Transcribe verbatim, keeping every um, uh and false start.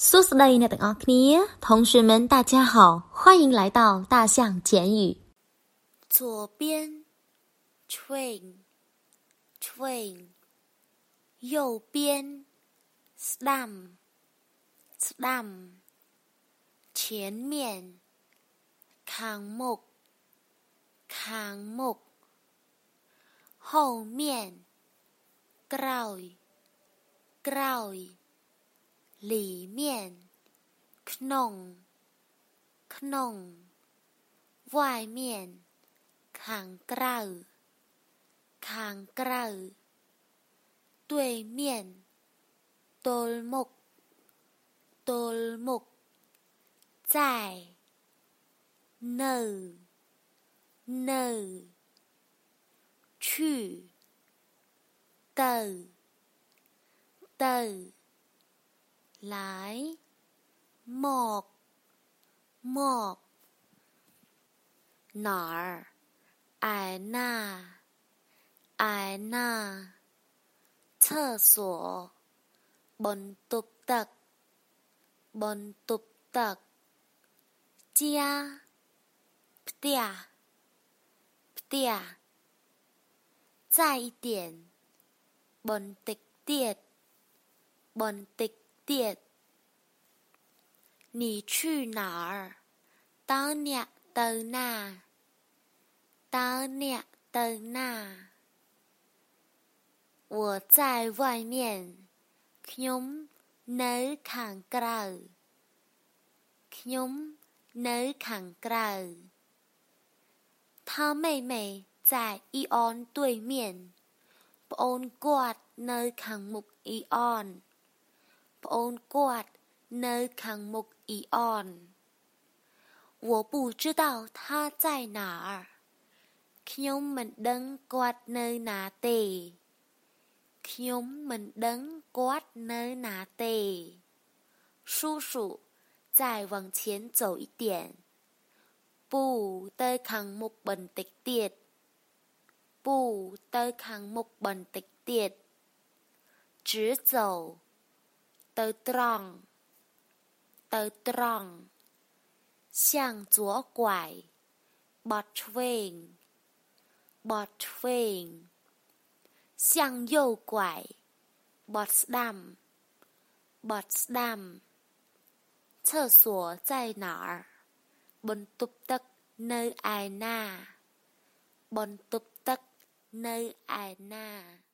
苏斯雷呢等奥克尼，同学们大家好，欢迎来到大象简语。 左边 train train 右边 slam slam 前面 khang mục khang mục 后面 kraoi kraoi 里面 knong knong 外面 khang krao khang krao 对面 tol mục tol mục 在 nơi nơi 去 từ từ 来 một một 哪儿 ai na ai na 厕所 bồn tục tật bồn tục tật 家 ptia ptia 再一点 bồn tịch tiệt bồn tịch tiệt 你去哪儿 tao nè từ na tao nè từ na 我在外面 ខ្ញុំនៅខាងក្រៅ ខ្ញុំនៅខាងក្រៅ 他妹妹在伊អន对面 ប្អូនគាត់នៅខាងមុខអ៊ីអន ប្អូនគាត់នៅខាងមុខអ៊ីអន 我不知道他在哪儿 ខ្ញុំមិនដឹងគាត់នៅណាទេ ខ្ញុំមិនដឹងគាត់នៅណាទេ 叔叔再往前走一点 ពូ tới ខាងមុខបន្តិចទៀត ពូ tới ខាងមុខបន្តិចទៀត 直走 ទៅត្រង់ ទៅត្រង់ 向左拐 បត់ឆ្វេង បត់ឆ្វេង 向右拐 បត់ស្ដាំ បត់ស្ដាំ 厕所在哪儿 បន្ទប់ទឹកនៅឯណា បន្ទប់ទឹកនៅឯណា